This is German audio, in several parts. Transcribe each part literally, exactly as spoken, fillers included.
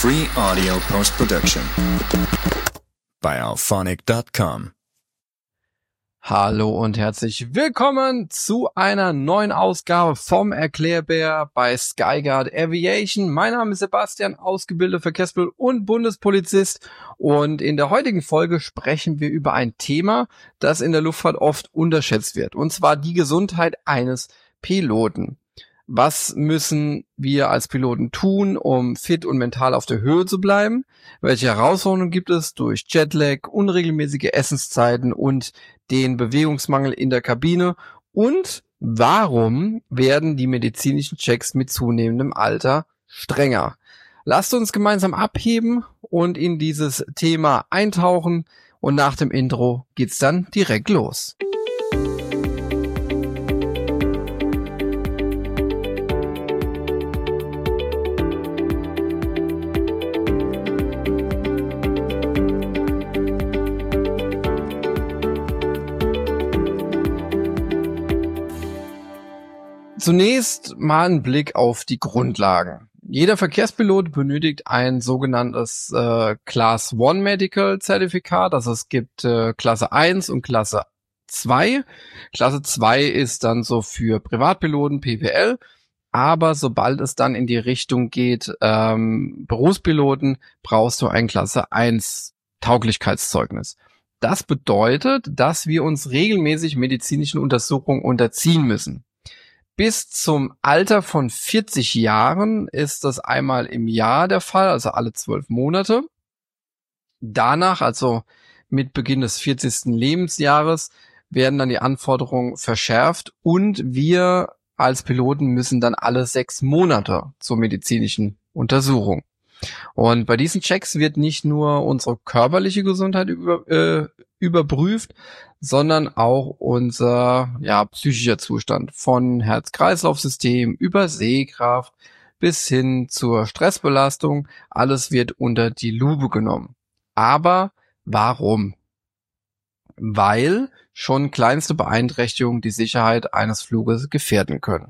Free audio post-production by alphonic dot com. Hallo und herzlich willkommen zu einer neuen Ausgabe vom Erklärbär bei Skyguard Aviation. Mein Name ist Sebastian, ausgebildeter Verkehrspilot und Bundespolizist, und in der heutigen Folge sprechen wir über ein Thema, das in der Luftfahrt oft unterschätzt wird, und zwar die Gesundheit eines Piloten. Was müssen wir als Piloten tun, um fit und mental auf der Höhe zu bleiben? Welche Herausforderungen gibt es durch Jetlag, unregelmäßige Essenszeiten und den Bewegungsmangel in der Kabine? Und warum werden die medizinischen Checks mit zunehmendem Alter strenger? Lasst uns gemeinsam abheben und in dieses Thema eintauchen, und nach dem Intro geht's dann direkt los. Zunächst mal ein Blick auf die Grundlagen. Jeder Verkehrspilot benötigt ein sogenanntes äh, Class eins Medical Zertifikat. Also es gibt äh, Klasse eins und Klasse zwei. Klasse zwei ist dann so für Privatpiloten, P P L. Aber sobald es dann in die Richtung geht, ähm, Berufspiloten, brauchst du ein Klasse eins Tauglichkeitszeugnis. Das bedeutet, dass wir uns regelmäßig medizinischen Untersuchungen unterziehen müssen. Bis zum Alter von vierzig Jahren ist das einmal im Jahr der Fall, also alle zwölf Monate. Danach, also mit Beginn des vierzigsten Lebensjahres, werden dann die Anforderungen verschärft, und wir als Piloten müssen dann alle sechs Monate zur medizinischen Untersuchung. Und bei diesen Checks wird nicht nur unsere körperliche Gesundheit über, äh, überprüft, sondern auch unser ja, psychischer Zustand, von Herz-Kreislauf-System über Sehkraft bis hin zur Stressbelastung. Alles wird unter die Lupe genommen. Aber warum? Weil schon kleinste Beeinträchtigungen die Sicherheit eines Fluges gefährden können.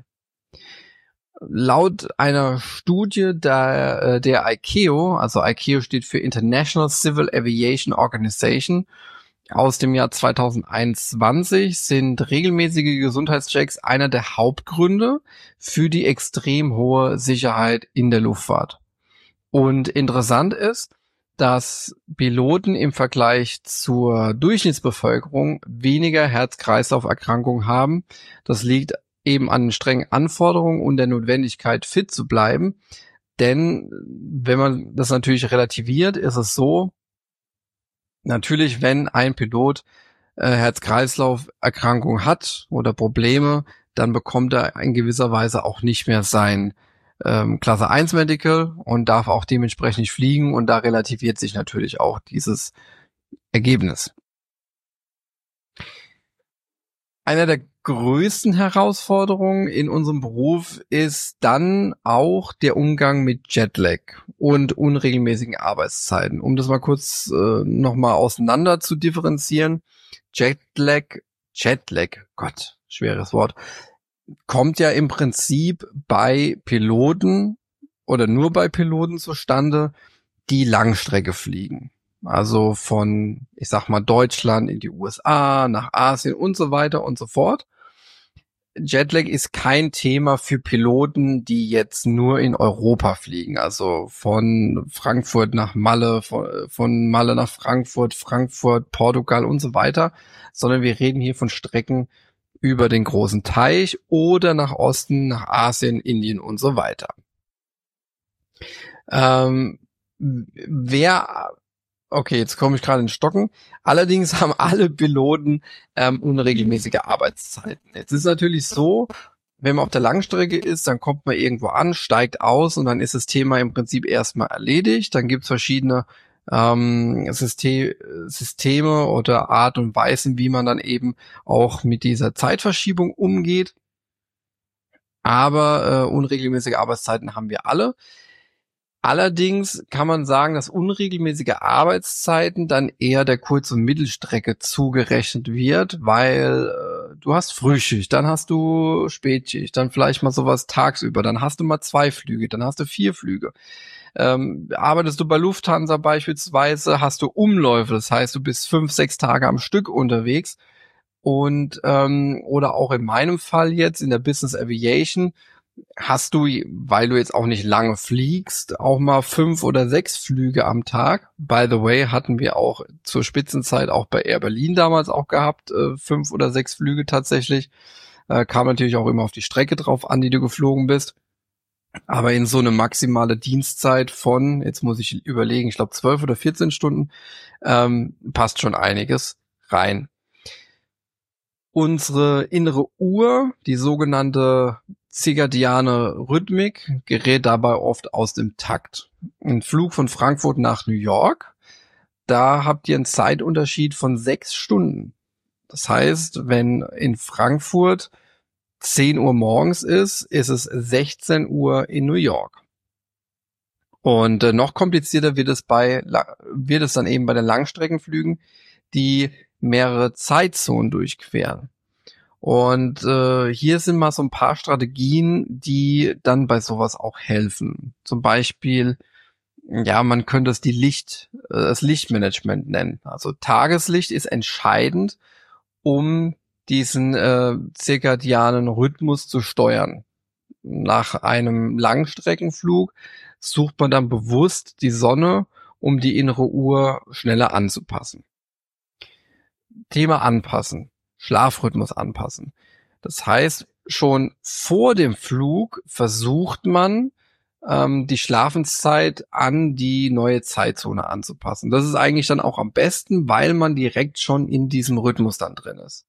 Laut einer Studie der, der I C A O, also I C A O steht für International Civil Aviation Organization, aus dem Jahr zweitausendeinundzwanzig, sind regelmäßige Gesundheitschecks einer der Hauptgründe für die extrem hohe Sicherheit in der Luftfahrt. Und interessant ist, dass Piloten im Vergleich zur Durchschnittsbevölkerung weniger Herz-Kreislauf-Erkrankungen haben. Das liegt eben an den strengen Anforderungen und der Notwendigkeit, fit zu bleiben. Denn wenn man das natürlich relativiert, ist es so, natürlich, wenn ein Pilot äh, Herz-Kreislauf-Erkrankung hat oder Probleme, dann bekommt er in gewisser Weise auch nicht mehr sein ähm, Klasse eins Medical und darf auch dementsprechend nicht fliegen, und da relativiert sich natürlich auch dieses Ergebnis. Einer der größten Herausforderungen in unserem Beruf ist dann auch der Umgang mit Jetlag und unregelmäßigen Arbeitszeiten. Um das mal kurz äh, nochmal auseinander zu differenzieren. Jetlag, Jetlag, Gott, schweres Wort, kommt ja im Prinzip bei Piloten oder nur bei Piloten zustande, die Langstrecke fliegen. Also von, ich sag mal, Deutschland in die U S A, nach Asien und so weiter und so fort. Jetlag ist kein Thema für Piloten, die jetzt nur in Europa fliegen. Also von Frankfurt nach Malle, von, von Malle nach Frankfurt, Frankfurt, Portugal und so weiter. Sondern wir reden hier von Strecken über den großen Teich oder nach Osten, nach Asien, Indien und so weiter. Ähm, wer... Okay, jetzt komme ich gerade in Stocken. Allerdings haben alle Piloten ähm, unregelmäßige Arbeitszeiten. Jetzt ist es natürlich so, wenn man auf der Langstrecke ist, dann kommt man irgendwo an, steigt aus, und dann ist das Thema im Prinzip erstmal erledigt. Dann gibt es verschiedene ähm, System, Systeme oder Art und Weisen, wie man dann eben auch mit dieser Zeitverschiebung umgeht. Aber äh, unregelmäßige Arbeitszeiten haben wir alle. Allerdings kann man sagen, dass unregelmäßige Arbeitszeiten dann eher der Kurz- und Mittelstrecke zugerechnet wird, weil äh, du hast Frühschicht, dann hast du Spätschicht, dann vielleicht mal sowas tagsüber, dann hast du mal zwei Flüge, dann hast du vier Flüge. Ähm, arbeitest du bei Lufthansa beispielsweise, hast du Umläufe, das heißt, du bist fünf, sechs Tage am Stück unterwegs. Und ähm, oder auch in meinem Fall jetzt in der Business Aviation hast du, weil du jetzt auch nicht lange fliegst, auch mal fünf oder sechs Flüge am Tag. By the way, hatten wir auch zur Spitzenzeit auch bei Air Berlin damals auch gehabt, äh, fünf oder sechs Flüge tatsächlich. Äh, kam natürlich auch immer auf die Strecke drauf an, die du geflogen bist. Aber in so eine maximale Dienstzeit von, jetzt muss ich überlegen, ich glaube zwölf oder vierzehn Stunden, ähm, passt schon einiges rein. Unsere innere Uhr, die sogenannte zirkadiane Rhythmik, gerät dabei oft aus dem Takt. Ein Flug von Frankfurt nach New York, da habt ihr einen Zeitunterschied von sechs Stunden. Das heißt, wenn in Frankfurt zehn Uhr morgens ist, ist es sechzehn Uhr in New York. Und äh, noch komplizierter wird es bei wird es dann eben bei den Langstreckenflügen, die mehrere Zeitzonen durchqueren. Und äh, hier sind mal so ein paar Strategien, die dann bei sowas auch helfen. Zum Beispiel, ja, man könnte es die Licht, äh, das Lichtmanagement nennen. Also Tageslicht ist entscheidend, um diesen äh, zirkadianen Rhythmus zu steuern. Nach einem Langstreckenflug sucht man dann bewusst die Sonne, um die innere Uhr schneller anzupassen. Thema anpassen, Schlafrhythmus anpassen. Das heißt, schon vor dem Flug versucht man, ähm, die Schlafenszeit an die neue Zeitzone anzupassen. Das ist eigentlich dann auch am besten, weil man direkt schon in diesem Rhythmus dann drin ist.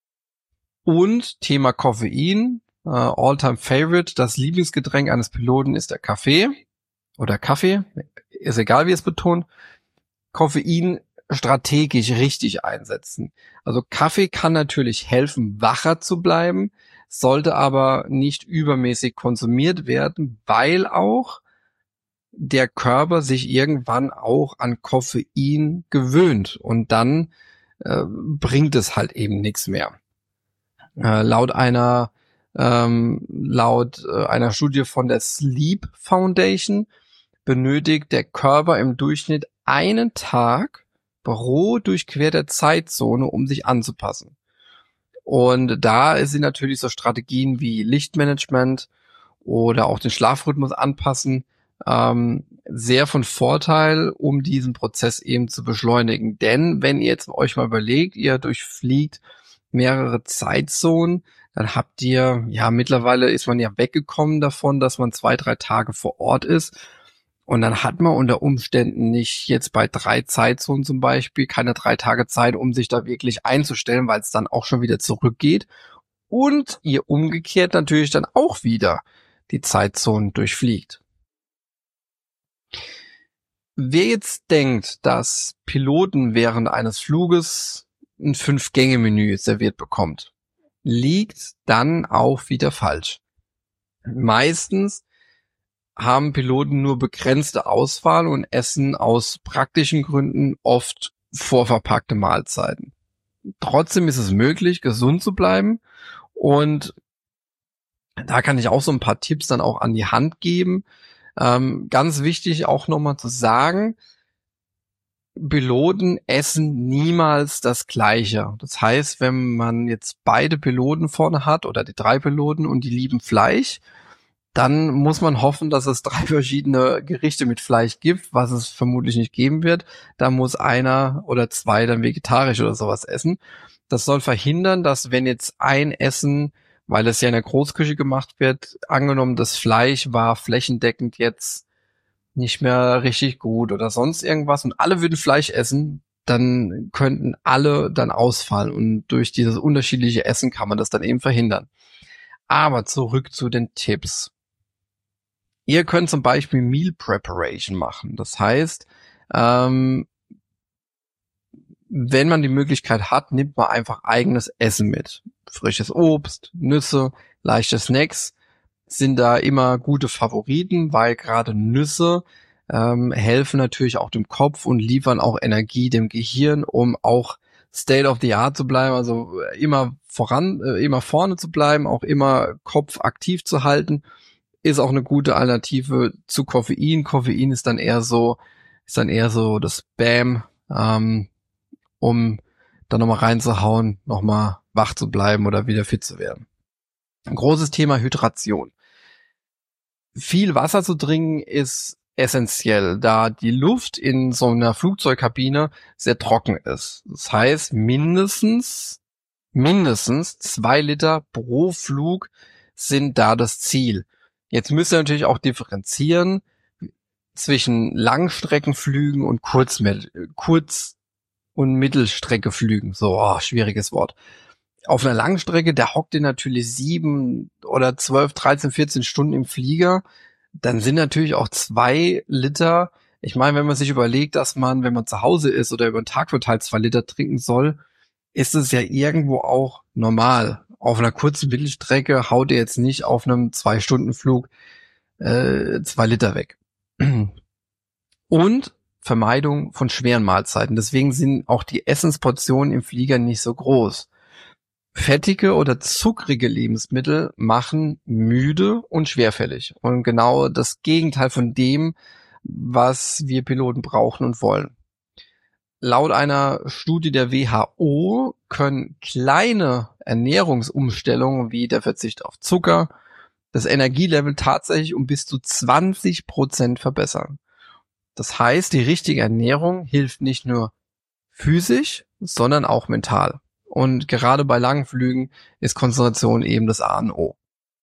Und Thema Koffein, äh, All-Time Favorite, das Lieblingsgetränk eines Piloten ist der Kaffee oder Kaffee, ist egal wie es betont. Koffein strategisch richtig einsetzen. Also Kaffee kann natürlich helfen, wacher zu bleiben, sollte aber nicht übermäßig konsumiert werden, weil auch der Körper sich irgendwann auch an Koffein gewöhnt und dann äh, bringt es halt eben nichts mehr. Äh, laut einer ähm, laut äh, einer Studie von der Sleep Foundation benötigt der Körper im Durchschnitt einen Tag pro durchquerte Zeitzone, um sich anzupassen. Und da sind natürlich so Strategien wie Lichtmanagement oder auch den Schlafrhythmus anpassen ähm, sehr von Vorteil, um diesen Prozess eben zu beschleunigen. Denn wenn ihr jetzt euch mal überlegt, ihr durchfliegt mehrere Zeitzonen, dann habt ihr, ja, mittlerweile ist man ja weggekommen davon, dass man zwei, drei Tage vor Ort ist. Und dann hat man unter Umständen nicht jetzt bei drei Zeitzonen zum Beispiel keine drei Tage Zeit, um sich da wirklich einzustellen, weil es dann auch schon wieder zurückgeht. Und ihr umgekehrt natürlich dann auch wieder die Zeitzonen durchfliegt. Wer jetzt denkt, dass Piloten während eines Fluges ein Fünf-Gänge-Menü serviert bekommt, liegt dann auch wieder falsch. Meistens haben Piloten nur begrenzte Auswahl und essen aus praktischen Gründen oft vorverpackte Mahlzeiten. Trotzdem ist es möglich, gesund zu bleiben, und da kann ich auch so ein paar Tipps dann auch an die Hand geben. Ähm, ganz wichtig auch nochmal zu sagen, Piloten essen niemals das Gleiche. Das heißt, wenn man jetzt beide Piloten vorne hat oder die drei Piloten und die lieben Fleisch, dann muss man hoffen, dass es drei verschiedene Gerichte mit Fleisch gibt, was es vermutlich nicht geben wird. Da muss einer oder zwei dann vegetarisch oder sowas essen. Das soll verhindern, dass wenn jetzt ein Essen, weil es ja in der Großküche gemacht wird, angenommen das Fleisch war flächendeckend jetzt nicht mehr richtig gut oder sonst irgendwas und alle würden Fleisch essen, dann könnten alle dann ausfallen, und durch dieses unterschiedliche Essen kann man das dann eben verhindern. Aber zurück zu den Tipps. Ihr könnt zum Beispiel Meal Preparation machen. Das heißt, ähm, wenn man die Möglichkeit hat, nimmt man einfach eigenes Essen mit. Frisches Obst, Nüsse, leichte Snacks sind da immer gute Favoriten, weil gerade Nüsse ähm, helfen natürlich auch dem Kopf und liefern auch Energie dem Gehirn, um auch State of the Art zu bleiben, also immer voran, immer vorne zu bleiben, auch immer Kopf aktiv zu halten, ist auch eine gute Alternative zu Koffein. Koffein ist dann eher so, ist dann eher so das Bam, ähm, um dann nochmal reinzuhauen, nochmal wach zu bleiben oder wieder fit zu werden. Ein großes Thema Hydration. Viel Wasser zu trinken ist essentiell, da die Luft in so einer Flugzeugkabine sehr trocken ist. Das heißt, mindestens, mindestens zwei Liter pro Flug sind da das Ziel. Jetzt müsst ihr natürlich auch differenzieren zwischen Langstreckenflügen und Kurz- Kurz- und Mittelstreckeflügen. So, oh, schwieriges Wort. Auf einer Langstrecke, da hockt ihr natürlich sieben oder zwölf, dreizehn, vierzehn Stunden im Flieger. Dann sind natürlich auch zwei Liter, ich meine, wenn man sich überlegt, dass man, wenn man zu Hause ist oder über den Tag verteilt zwei Liter trinken soll, ist es ja irgendwo auch normal. Auf einer kurzen Mittelstrecke haut ihr jetzt nicht auf einem Zwei-Stunden-Flug äh, zwei Liter weg. Und Vermeidung von schweren Mahlzeiten. Deswegen sind auch die Essensportionen im Flieger nicht so groß. Fettige oder zuckrige Lebensmittel machen müde und schwerfällig. Und genau das Gegenteil von dem, was wir Piloten brauchen und wollen. Laut einer Studie der W H O können kleine Ernährungsumstellungen wie der Verzicht auf Zucker das Energielevel tatsächlich um bis zu zwanzig Prozent verbessern. Das heißt, die richtige Ernährung hilft nicht nur physisch, sondern auch mental. Und gerade bei langen Flügen ist Konzentration eben das A und O.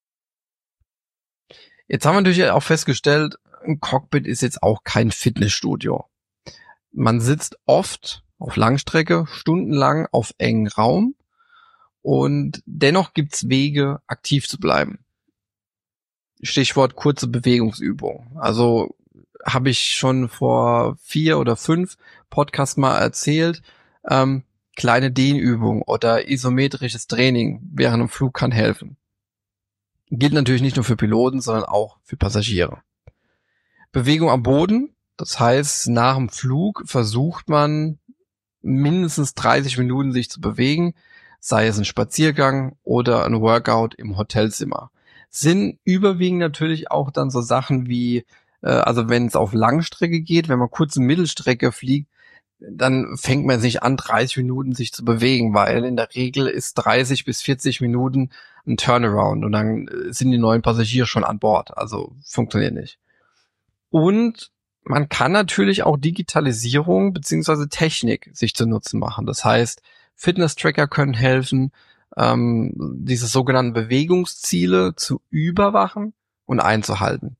Jetzt haben wir natürlich auch festgestellt, ein Cockpit ist jetzt auch kein Fitnessstudio. Man sitzt oft auf Langstrecke, stundenlang auf engen Raum und dennoch gibt's Wege, aktiv zu bleiben. Stichwort kurze Bewegungsübung. Also habe ich schon vor vier oder fünf Podcasts mal erzählt, ähm, kleine Dehnübungen oder isometrisches Training während einem Flug kann helfen. Gilt natürlich nicht nur für Piloten, sondern auch für Passagiere. Bewegung am Boden, das heißt, nach dem Flug versucht man mindestens dreißig Minuten sich zu bewegen, sei es ein Spaziergang oder ein Workout im Hotelzimmer. Sind überwiegend natürlich auch dann so Sachen wie, äh, also wenn es auf Langstrecke geht, wenn man kurz eine Mittelstrecke fliegt, dann fängt man sich an, dreißig Minuten sich zu bewegen, weil in der Regel ist dreißig bis vierzig Minuten ein Turnaround und dann sind die neuen Passagiere schon an Bord. Also funktioniert nicht. Und man kann natürlich auch Digitalisierung beziehungsweise Technik sich zu Nutzen machen. Das heißt, Fitness-Tracker können helfen, ähm, diese sogenannten Bewegungsziele zu überwachen und einzuhalten.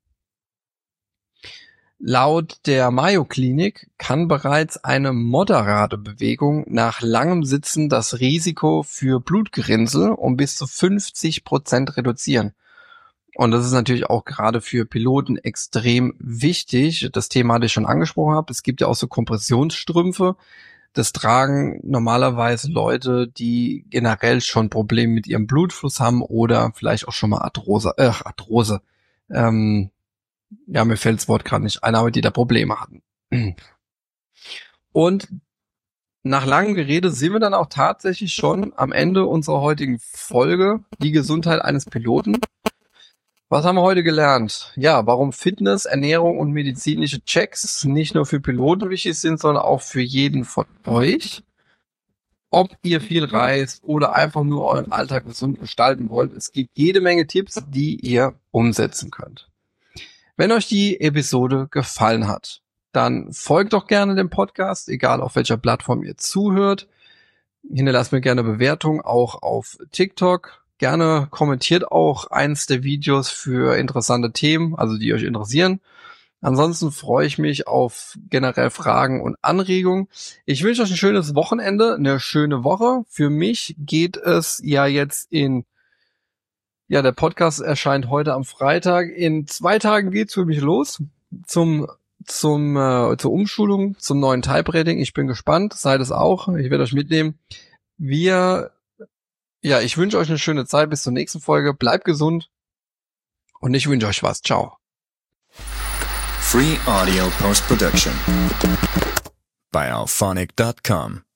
Laut der Mayo Klinik kann bereits eine moderate Bewegung nach langem Sitzen das Risiko für Blutgerinnsel um bis zu fünfzig Prozent reduzieren. Und das ist natürlich auch gerade für Piloten extrem wichtig. Das Thema hatte ich schon angesprochen habe. Es gibt ja auch so Kompressionsstrümpfe. Das tragen normalerweise Leute, die generell schon Probleme mit ihrem Blutfluss haben oder vielleicht auch schon mal Arthrose, äh, Arthrose, ähm, ja, mir fällt das Wort gerade nicht ein, aber die da Probleme hatten. Und nach langem Gerede sind wir dann auch tatsächlich schon am Ende unserer heutigen Folge, die Gesundheit eines Piloten. Was haben wir heute gelernt? Ja, warum Fitness, Ernährung und medizinische Checks nicht nur für Piloten wichtig sind, sondern auch für jeden von euch. Ob ihr viel reist oder einfach nur euren Alltag gesund gestalten wollt, es gibt jede Menge Tipps, die ihr umsetzen könnt. Wenn euch die Episode gefallen hat, dann folgt doch gerne dem Podcast, egal auf welcher Plattform ihr zuhört. Hinterlasst mir gerne Bewertungen, auch auf TikTok. Gerne kommentiert auch eins der Videos für interessante Themen, also die euch interessieren. Ansonsten freue ich mich auf generell Fragen und Anregungen. Ich wünsche euch ein schönes Wochenende, eine schöne Woche. Für mich geht es ja jetzt in Ja, der Podcast erscheint heute am Freitag. In zwei Tagen geht's für mich los zum zum äh, zur Umschulung, zum neuen Type Rating. Ich bin gespannt, seid es auch. Ich werde euch mitnehmen. Wir, ja, ich wünsche euch eine schöne Zeit bis zur nächsten Folge. Bleibt gesund und ich wünsche euch was. Ciao. Free Audio Post Production by alphonic dot com